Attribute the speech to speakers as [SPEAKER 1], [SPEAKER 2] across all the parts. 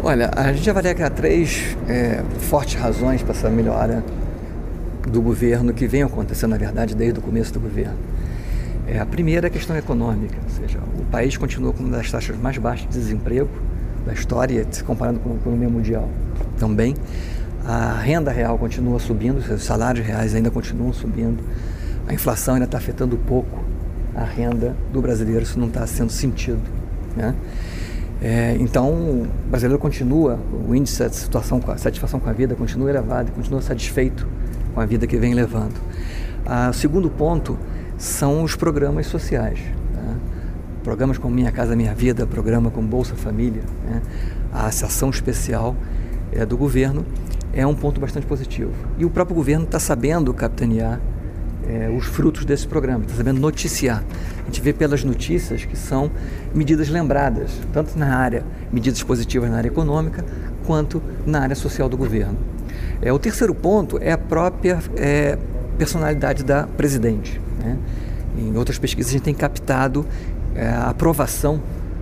[SPEAKER 1] Olha, a gente avalia que há três fortes razões para essa melhora do governo que vem acontecendo, na verdade, desde o começo do governo. A primeira é a questão econômica, ou seja, o país continua com uma das taxas mais baixas de desemprego da história, se comparando com a economia mundial também. A renda real continua subindo, os salários reais ainda continuam subindo, a inflação ainda está afetando pouco a renda do brasileiro, isso não está sendo sentido, né? Então, o brasileiro continua, o índice de satisfação com a vida continua elevado e continua satisfeito com a vida que vem levando. O segundo ponto são os programas sociais, tá? Programas como Minha Casa Minha Vida, programa como Bolsa Família, né? A ação especial do governo é um ponto bastante positivo. E o próprio governo está sabendo capitanear os frutos desse programa, está sabendo noticiar. A gente vê pelas notícias que são medidas lembradas, tanto na área, medidas positivas na área econômica, quanto na área social do governo. O terceiro ponto é a própria personalidade da presidente, né? Em outras pesquisas a gente tem captado a aprovação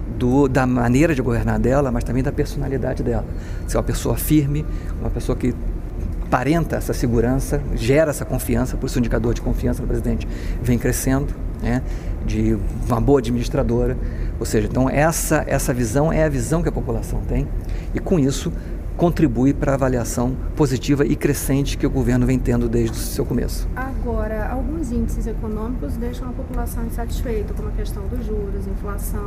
[SPEAKER 1] da maneira de governar dela, mas também da personalidade dela. Se é uma pessoa firme, uma pessoa que aparenta essa segurança, gera essa confiança, por isso o indicador de confiança do presidente vem crescendo, né, de uma boa administradora. Ou seja, então essa visão é a visão que a população tem e com isso contribui para a avaliação positiva e crescente que o governo vem tendo desde o seu começo.
[SPEAKER 2] Agora, alguns índices econômicos deixam a população insatisfeita, como a questão dos juros, inflação,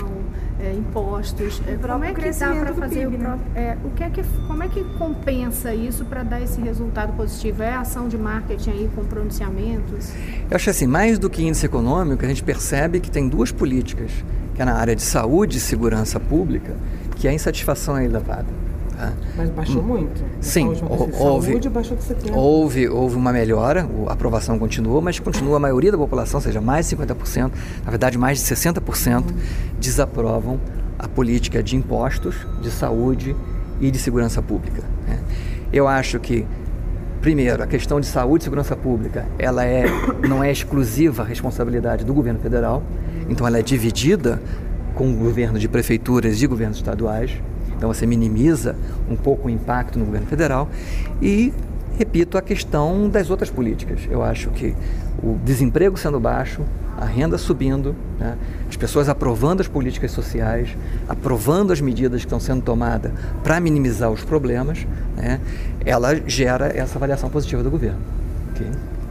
[SPEAKER 2] impostos. Como é que dá para fazer PIB, né? Como é que compensa isso para dar esse resultado positivo? É a ação de marketing aí com pronunciamentos?
[SPEAKER 1] Eu acho assim, mais do que índice econômico, a gente percebe que tem duas políticas, que é na área de saúde e segurança pública, que a insatisfação é elevada.
[SPEAKER 3] Mas baixou muito.
[SPEAKER 1] Sim,
[SPEAKER 3] baixou de 70%.
[SPEAKER 1] Houve uma melhora, a aprovação continuou, mas continua a maioria da população, ou seja, mais de 50%, na verdade mais de 60% desaprovam a política de impostos, de saúde e de segurança pública, né? Eu acho que, primeiro, a questão de saúde e segurança pública, ela não é exclusiva responsabilidade do governo federal, então ela é dividida com o governo de prefeituras e governos estaduais. Então você minimiza um pouco o impacto no governo federal e, repito, a questão das outras políticas. Eu acho que o desemprego sendo baixo, a renda subindo, né, as pessoas aprovando as políticas sociais, aprovando as medidas que estão sendo tomadas para minimizar os problemas, né, ela gera essa avaliação positiva do governo. Okay?